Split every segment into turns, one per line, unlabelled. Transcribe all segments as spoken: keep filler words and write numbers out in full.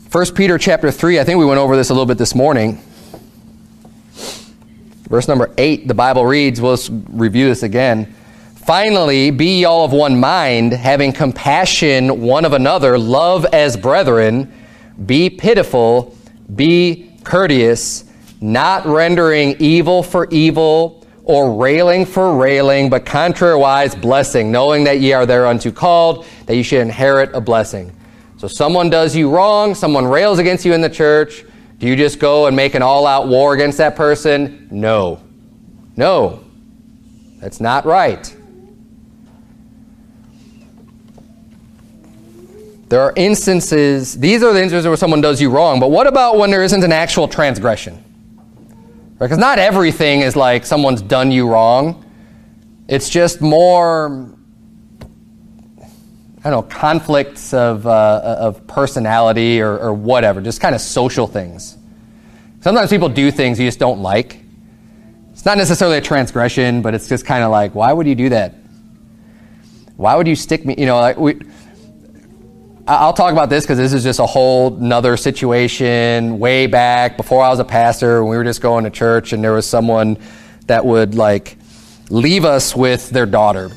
First Peter chapter three, I think we went over this a little bit this morning. Verse number eight, the Bible reads, we'll review this again. Finally, be ye all of one mind, having compassion one of another, love as brethren, be pitiful, be courteous, not rendering evil for evil, or railing for railing, but contrariwise blessing, knowing that ye are thereunto called, that ye should inherit a blessing. So someone does you wrong, someone rails against you in the church, do you just go and make an all-out war against that person? No. No. That's not right. There are instances, these are the instances where someone does you wrong, but what about when there isn't an actual transgression? Because not everything is like someone's done you wrong. It's just more, I don't know, conflicts of uh, of personality or, or whatever, just kind of social things. Sometimes people do things you just don't like. It's not necessarily a transgression, but it's just kind of like, why would you do that? Why would you stick me, you know, like we... I'll talk about this because this is just a whole nother situation way back before I was a pastor. We were just going to church and there was someone that would like leave us with their daughter.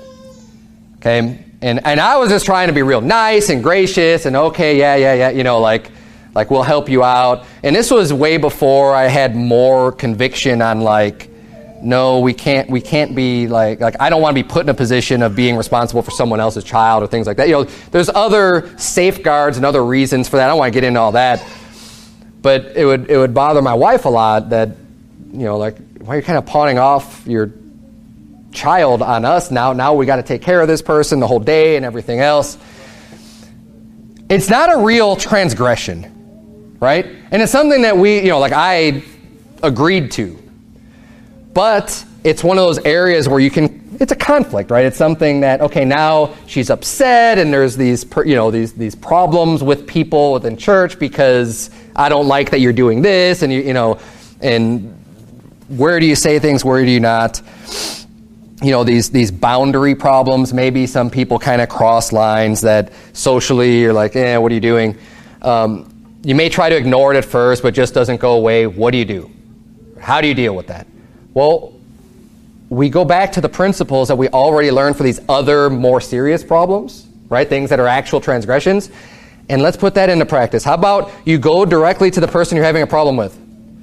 Okay. And, and I was just trying to be real nice and gracious and okay, yeah, yeah, yeah. You know, like, like we'll help you out. And this was way before I had more conviction on like, no, we can't, we can't be like, like, I don't want to be put in a position of being responsible for someone else's child or things like that. You know, there's other safeguards and other reasons for that. I don't want to get into all that. But it would, it would bother my wife a lot that, you know, like, why are you kind of pawning off your child on us now? Now we got to take care of this person the whole day and everything else. It's not a real transgression, right? And it's something that we, you know, like I agreed to. But it's one of those areas where you can, it's a conflict, right? It's something that, okay, now she's upset and there's these, you know, these these problems with people within church because I don't like that you're doing this and, you, you know, and where do you say things, where do you not? You know, these these boundary problems, maybe some people kind of cross lines that socially you're like, eh, what are you doing? Um, you may try to ignore it at first, but it just doesn't go away. What do you do? How do you deal with that? Well, we go back to the principles that we already learned for these other more serious problems, right? Things that are actual transgressions. And let's put that into practice. How about you go directly to the person you're having a problem with?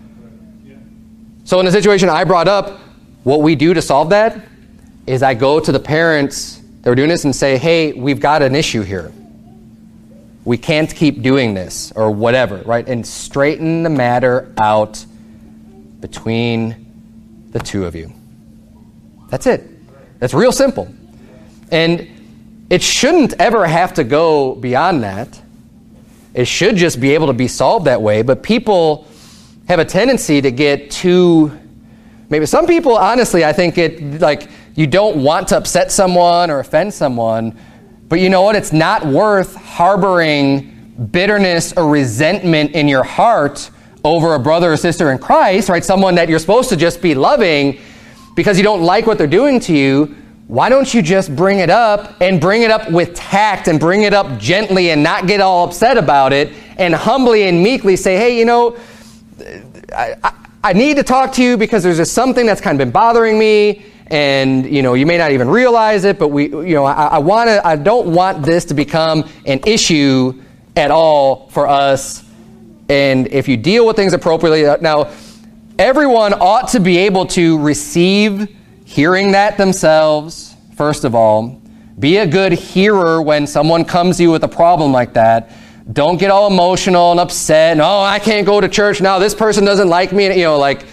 So in the situation I brought up, what we do to solve that is I go to the parents that are doing this and say, hey, we've got an issue here. We can't keep doing this or whatever, right? And straighten the matter out between the two of you. That's it. That's real simple. And it shouldn't ever have to go beyond that. It should just be able to be solved that way. But people have a tendency to get too, maybe some people, honestly, I think it like you don't want to upset someone or offend someone. But you know what? It's not worth harboring bitterness or resentment in your heart over a brother or sister in Christ, right? Someone that you're supposed to just be loving because you don't like what they're doing to you. Why don't you just bring it up and bring it up with tact and bring it up gently and not get all upset about it and humbly and meekly say, hey, you know, I, I, I need to talk to you because there's just something that's kind of been bothering me and, you know, you may not even realize it, but we, you know, I, I want to, I don't want this to become an issue at all for us. And if you deal with things appropriately, now, everyone ought to be able to receive hearing that themselves, first of all. Be a good hearer when someone comes to you with a problem like that. Don't get all emotional and upset. And, oh, I can't go to church now. This person doesn't like me. And, you know, like,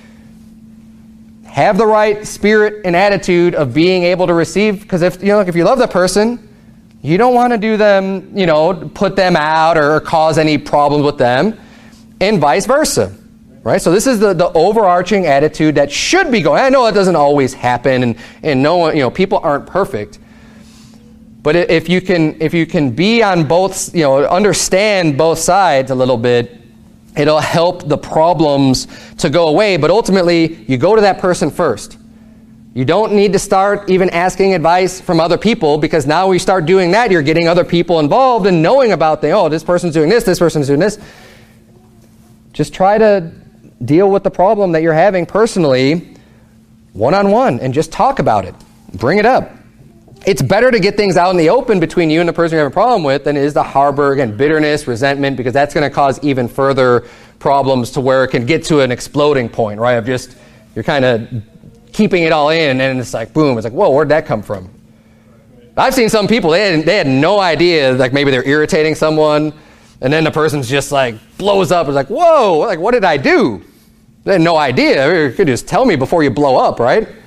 have the right spirit and attitude of being able to receive. Because if, you know, like if you love that person, you don't want to do them, you know, put them out or cause any problems with them, and vice versa, right? So this is the, the overarching attitude that should be going. I know it doesn't always happen, and, and no one, you know, people aren't perfect. But if you can, if you can be on both, you know, understand both sides a little bit, it'll help the problems to go away. But ultimately, you go to that person first. You don't need to start even asking advice from other people, because now we start doing that, you're getting other people involved and knowing about the, oh, this person's doing this, this person's doing this. Just try to deal with the problem that you're having personally, one-on-one, and just talk about it. Bring it up. It's better to get things out in the open between you and the person you have a problem with than it is to harbor, again, bitterness, resentment, because that's going to cause even further problems to where it can get to an exploding point, right? Of just, you're kind of keeping it all in, and it's like, boom, it's like, whoa, where'd that come from? I've seen some people, they had, they had no idea, like maybe they're irritating someone, and then the person's just like, blows up, it's like, whoa, like, what did I do? They had no idea. You could just tell me before you blow up, right?